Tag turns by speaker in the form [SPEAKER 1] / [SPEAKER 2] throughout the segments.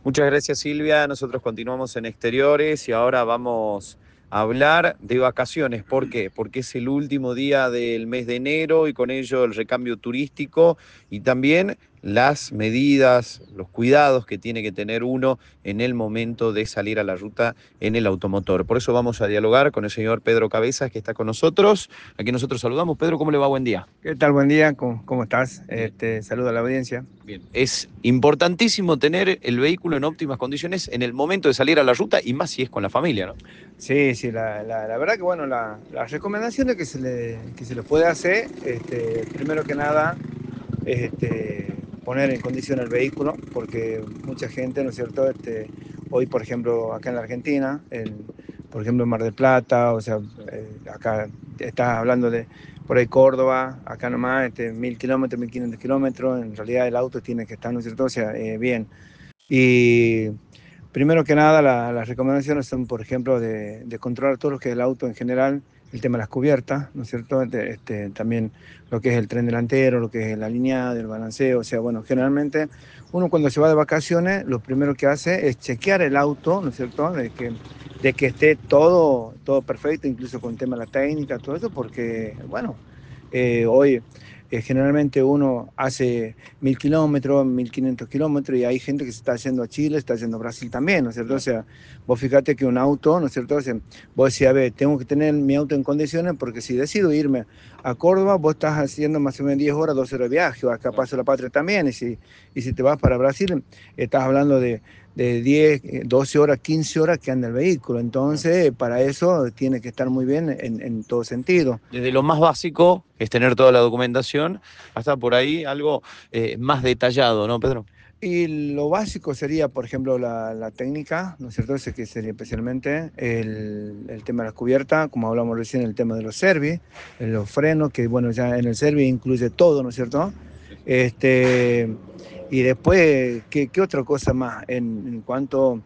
[SPEAKER 1] Muchas gracias, Silvia. Nosotros continuamos en exteriores y ahora vamos a hablar de vacaciones. ¿Por qué? Porque es el último día del mes de enero y con ello el recambio turístico y también las medidas, los cuidados que tiene que tener uno en el momento de salir a la ruta en el automotor. Por eso vamos a dialogar con el señor Pedro Cabezas, que está con nosotros. Aquí nosotros saludamos. Pedro, ¿cómo le va? Buen día.
[SPEAKER 2] ¿Qué tal? Buen día, ¿cómo estás?
[SPEAKER 1] Bien.
[SPEAKER 2] Saludo a la audiencia.
[SPEAKER 1] Bien. Es importantísimo tener el vehículo en óptimas condiciones en el momento de salir a la ruta y más si es con la familia, ¿no?
[SPEAKER 2] Sí, sí, la verdad que bueno, las recomendaciones que se le puede hacer, primero que nada, es poner en condición el vehículo, porque mucha gente, ¿no es cierto? Hoy, por ejemplo, acá en la Argentina, por ejemplo, en Mar del Plata, o sea, acá estás hablando de por ahí Córdoba, acá nomás, 1000 kilómetros, 1500 kilómetros, en realidad el auto tiene que estar, ¿no es cierto? O sea, bien. Y primero que nada, las recomendaciones son, por ejemplo, de controlar todo lo que es el auto en general, el tema de las cubiertas, ¿no es cierto? También lo que es el tren delantero, lo que es el alineado, el balanceo. O sea, bueno, generalmente uno cuando se va de vacaciones, lo primero que hace es chequear el auto, ¿no es cierto? De que esté todo perfecto, incluso con el tema de la técnica, todo eso, porque, bueno, hoy generalmente uno hace 1000 kilómetros, 1500 kilómetros, y hay gente que se está haciendo a Chile, está haciendo a Brasil también, ¿no es cierto? O sea, vos fíjate que un auto, ¿no es cierto? O sea, vos decís, a ver, tengo que tener mi auto en condiciones porque si decido irme a Córdoba, vos estás haciendo más o menos 10 horas, 12 horas de viaje, o acá Paso de la Patria también, y si te vas para Brasil, estás hablando de 10, 12 horas, 15 horas que anda el vehículo. Entonces, para eso tiene que estar muy bien en todo sentido.
[SPEAKER 1] Desde lo más básico, que es tener toda la documentación, hasta por ahí algo más detallado, ¿no, Pedro?
[SPEAKER 2] Y lo básico sería, por ejemplo, la técnica, ¿no es cierto? Ese que sería especialmente el tema de la cubierta, como hablamos recién, el tema de los servis, los frenos, que bueno, ya en el servis incluye todo, ¿no es cierto? Este, y después, ¿qué otra cosa más en cuanto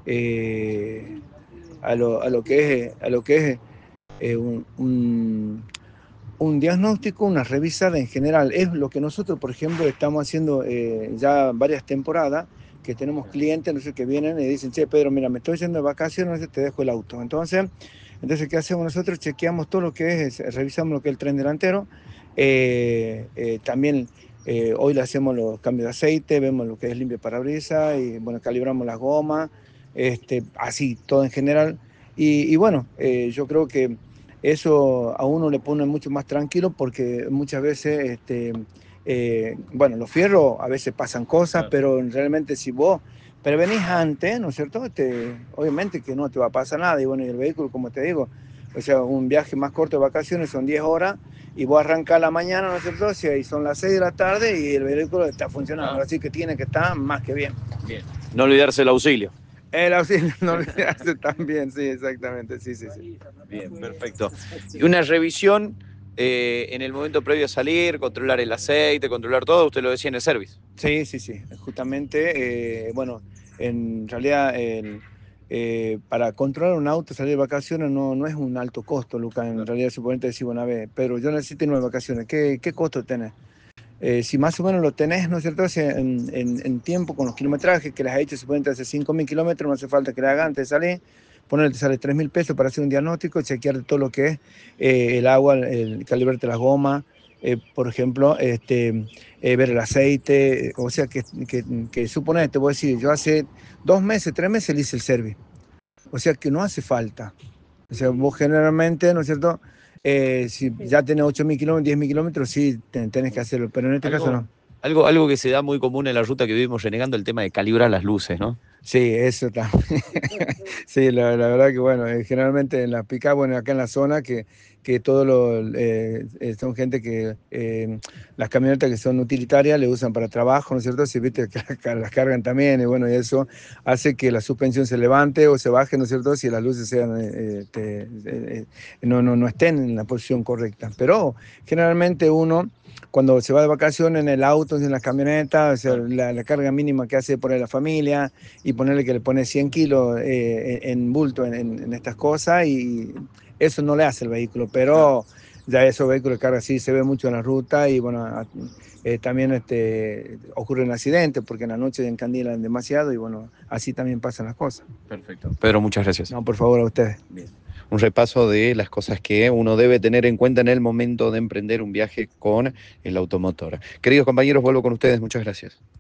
[SPEAKER 2] eh, a lo que es un diagnóstico, una revisada en general? Es lo que nosotros, por ejemplo, estamos haciendo ya varias temporadas, que tenemos clientes, no sé, que vienen y dicen, che, Pedro, mira, me estoy yendo de vacaciones, no sé, te dejo el auto. Entonces, ¿qué hacemos nosotros? Chequeamos todo lo que revisamos lo que es el tren delantero. También hoy le hacemos los cambios de aceite, vemos lo que es limpio parabrisas y, bueno, calibramos las gomas, así, todo en general. Y bueno, yo creo que eso a uno le pone mucho más tranquilo porque muchas veces, bueno, los fierros a veces pasan cosas,
[SPEAKER 1] Claro.
[SPEAKER 2] pero realmente si vos prevenís antes, ¿no es cierto? Obviamente que no te va a pasar nada. Y bueno, y el vehículo, como te digo, o sea, un viaje más corto de vacaciones son 10 horas y vos arrancás a la mañana, ¿no es cierto? O sea, y son las 6 de la tarde y el vehículo está funcionando,
[SPEAKER 1] Ah,
[SPEAKER 2] así que tiene que estar más que bien.
[SPEAKER 1] bien. No olvidarse el auxilio.
[SPEAKER 2] El auxilio no olvidarse también, sí, exactamente, sí, sí, sí.
[SPEAKER 1] Bien, perfecto. Y una revisión en el momento previo a salir, controlar el aceite, controlar todo, usted lo decía en el service.
[SPEAKER 2] Sí, sí, sí. Justamente, bueno, en realidad para controlar un auto, salir de vacaciones no es un alto costo, Luca. En
[SPEAKER 1] Claro.
[SPEAKER 2] realidad, suponete decir, bueno, a ver, pero yo necesito irme de vacaciones. ¿Qué costo tenés? Si más o menos lo tenés, ¿no es cierto? O sea, en tiempo, con los kilometrajes que les has hecho, suponete hace 5000 kilómetros, no hace falta que le hagan antes de salir. Ponerle, te sale 3000 pesos para hacer un diagnóstico, chequear todo lo que es el agua, el calibrarte las gomas, por ejemplo, ver el aceite. O sea, que suponete, te voy a decir, yo hace 2 meses, 3 meses le hice el service. O sea, que no hace falta. O sea, vos generalmente, ¿no es cierto? Si ya tenés 8000 kilómetros, 10.000 kilómetros, sí, tenés que hacerlo, pero en este caso
[SPEAKER 1] Algo,
[SPEAKER 2] no.
[SPEAKER 1] algo que se da muy común en la ruta que vivimos renegando, el tema de calibrar las luces, ¿no?
[SPEAKER 2] Sí, eso también. Sí, la verdad que bueno, generalmente en la pick bueno, acá en la zona, que todos son gente que las camionetas que son utilitarias le usan para trabajo, ¿no es cierto? Si viste que las cargan también, y bueno, y eso hace que la suspensión se levante o se baje, ¿no es cierto? Si las luces no estén en la posición correcta. Pero generalmente uno, cuando se va de vacaciones en el auto, en la camioneta, o sea,
[SPEAKER 1] Claro.
[SPEAKER 2] la carga mínima que hace por ahí la familia, y ponerle que le pone 100 kilos en bulto en estas cosas, y eso no le hace el vehículo.
[SPEAKER 1] Claro.
[SPEAKER 2] Pero ya esos vehículos de carga sí se ve mucho en la ruta y bueno, también ocurren accidentes porque en la noche encandilan demasiado y bueno, así también pasan las cosas.
[SPEAKER 1] Perfecto. Pedro, muchas gracias.
[SPEAKER 2] No, por favor, a ustedes.
[SPEAKER 1] Bien. Un repaso de las cosas que uno debe tener en cuenta en el momento de emprender un viaje con el automotor. Queridos compañeros, vuelvo con ustedes. Muchas gracias.